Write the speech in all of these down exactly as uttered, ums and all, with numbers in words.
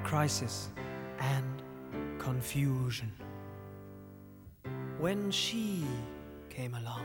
crisis and confusion. When she came along,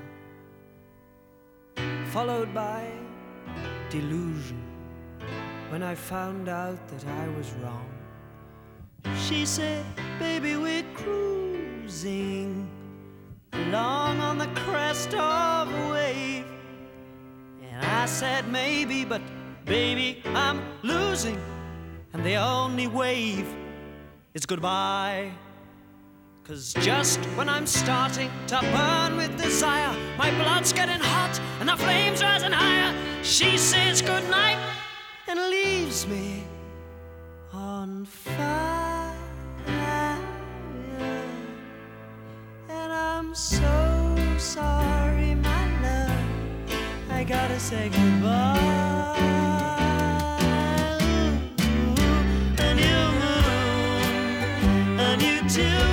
followed by delusion, when I found out that I was wrong, she said, baby, we're cruising along on the crest of a wave. And I said, maybe, but baby, I'm losing, and the only wave is goodbye. 'Cause just when I'm starting to burn with desire, my blood's getting hot and the flames rising higher, she says goodnight and leaves me on fire. And I'm so sorry, my love, I gotta say goodbye. And you moon, and you too.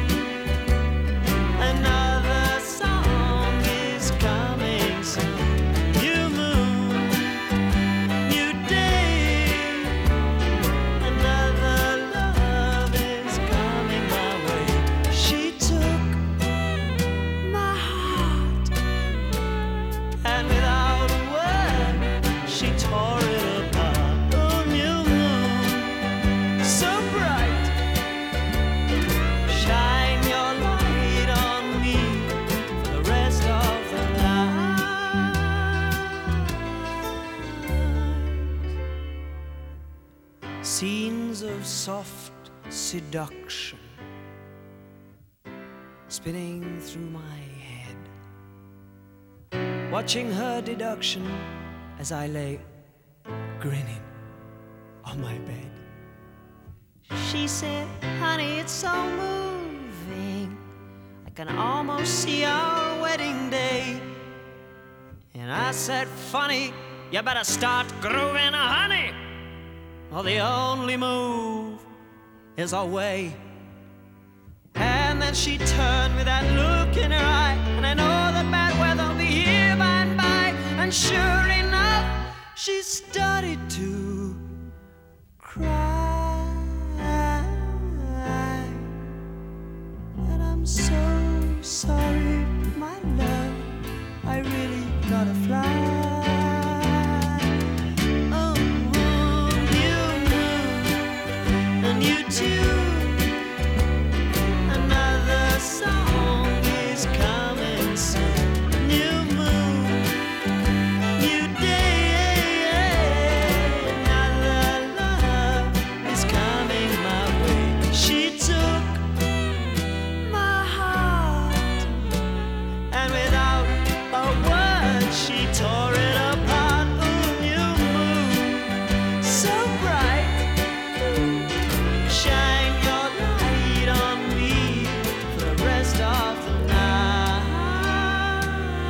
Another song is coming soon. New moon, new day. Another love is coming my way. She took my heart, and without a word, she tore it apart. Oh, new moon, so bright, shine your light on me for the rest of the night. Scenes of soft seduction spinning through my head, watching her deduction as I lay grinning on my bed. She said, honey, it's so moving, I can almost see our wedding day. And I said, funny, you better start grooving, honey, or the only move is away. And then she turned with that look in her eye, and I know the bad weather will be here by and by. And sure enough, she started to cry. And I'm so sorry, my love, I really gotta fly. Oh, you moon, and you too. Another song is coming soon. New moon, new day. Another love is coming my way. She took my heart, and without a word, she tore it apart. Ooh, new moon, so bright, shine your light on me for the rest of the night.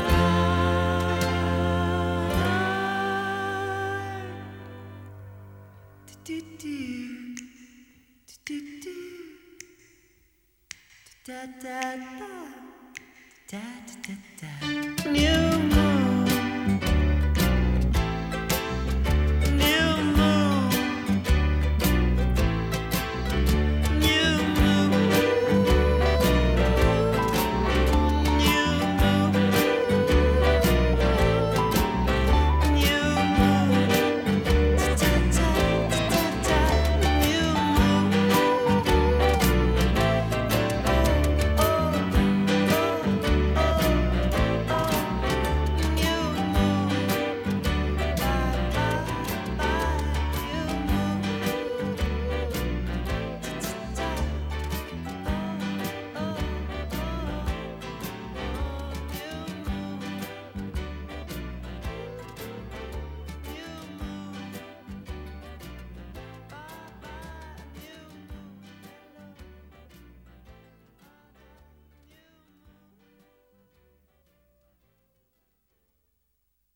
Do-do-do, do-do-do, da-da-da, da-da-da-da. New